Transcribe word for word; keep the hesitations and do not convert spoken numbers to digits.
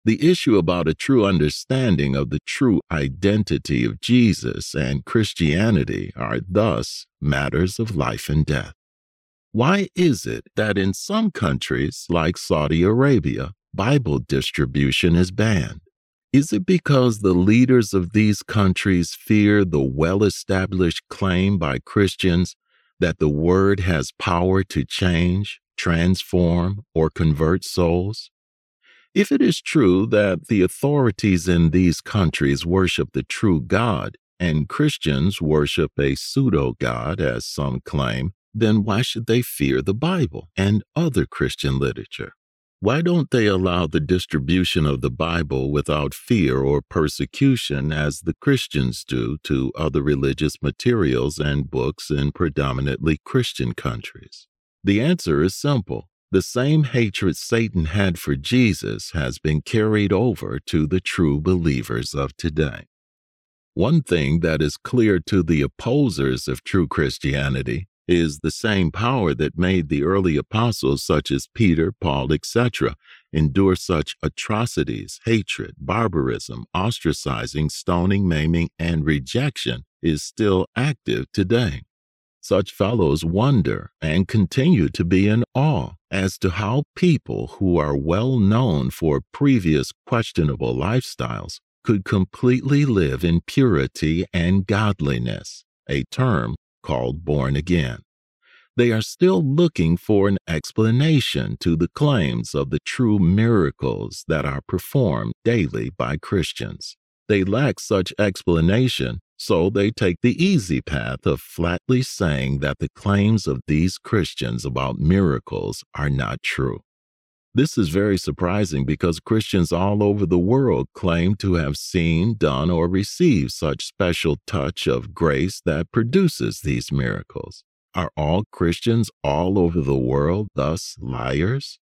The issue about a true understanding of the true identity of Jesus and Christianity are thus matters of life and death. Why is it that in some countries, like Saudi Arabia, Bible distribution is banned? Is it because the leaders of these countries fear the well-established claim by Christians that the Word has power to change, transform, or convert souls? If it is true that the authorities in these countries worship the true God and Christians worship a pseudo-God, as some claim, then why should they fear the Bible and other Christian literature? Why don't they allow the distribution of the Bible without fear or persecution as the Christians do to other religious materials and books in predominantly Christian countries? The answer is simple. The same hatred Satan had for Jesus has been carried over to the true believers of today. One thing that is clear to the opposers of true Christianity is the same power that made the early apostles such as Peter, Paul, et cetera endure such atrocities, hatred, barbarism, ostracizing, stoning, maiming, and rejection is still active today. Such fellows wonder and continue to be in awe as to how people who are well known for previous questionable lifestyles could completely live in purity and godliness, a term called born again. They are still looking for an explanation to the claims of the true miracles that are performed daily by Christians. They lack such explanation, so they take the easy path of flatly saying that the claims of these Christians about miracles are not true. This is very surprising because Christians all over the world claim to have seen, done, or received such special touch of grace that produces these miracles. Are all Christians all over the world thus liars?